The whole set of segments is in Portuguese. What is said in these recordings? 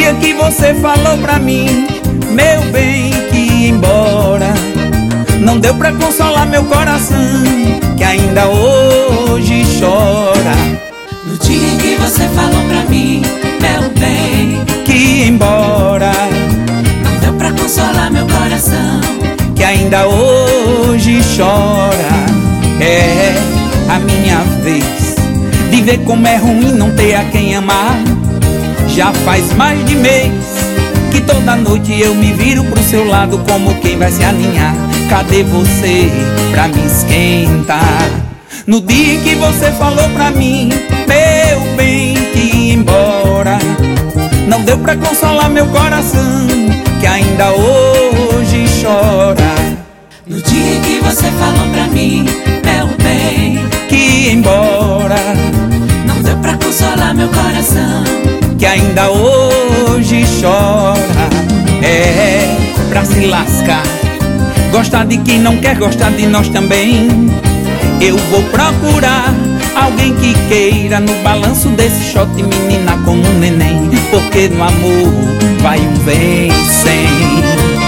dia que você falou pra mim, meu bem, que ia embora, não deu pra consolar meu coração, que ainda hoje chora. No dia em que você falou pra mim, meu bem, que ia embora, não deu pra consolar meu coração, que ainda hoje chora. É a minha vez de ver como é ruim não ter a quem amar. Já faz mais de mês que toda noite eu me viro pro seu lado como quem vai se aninhar. Cadê você pra me esquentar? No dia que você falou pra mim, meu bem, que ia embora, não deu pra consolar meu coração, que ainda hoje chora. No dia que você falou pra mim, meu bem, que ia embora, não deu pra consolar meu coração, que ainda hoje chora. É pra se lascar, gostar de quem não quer gostar de nós também. Eu vou procurar alguém que queira no balanço desse shot, menina, como um neném, porque no amor vai um vem sem.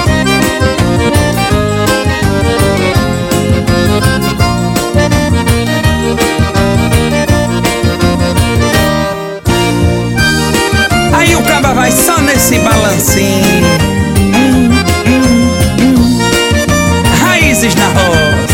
Aí o caba vai só nesse balancinho. Raízes na roça.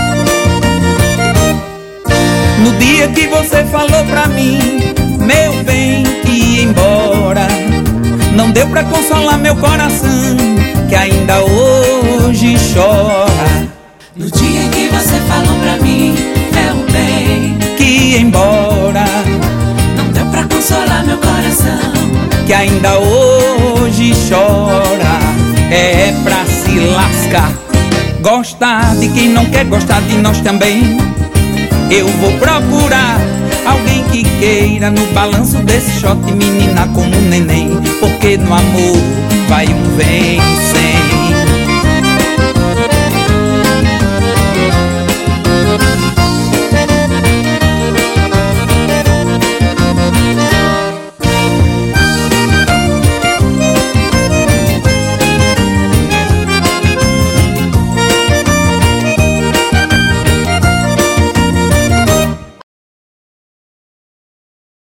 No dia que você falou pra mim, meu bem, que ia embora, não deu pra consolar meu coração, que ainda hoje chora. No dia que você falou pra mim, meu bem, que ia embora, não deu pra consolar meu coração, que ainda hoje chora. É pra se lascar, gostar de quem não quer gostar de nós também. Eu vou procurar alguém que queira no balanço desse shot, menina, como um neném, porque no amor vai um vem sem.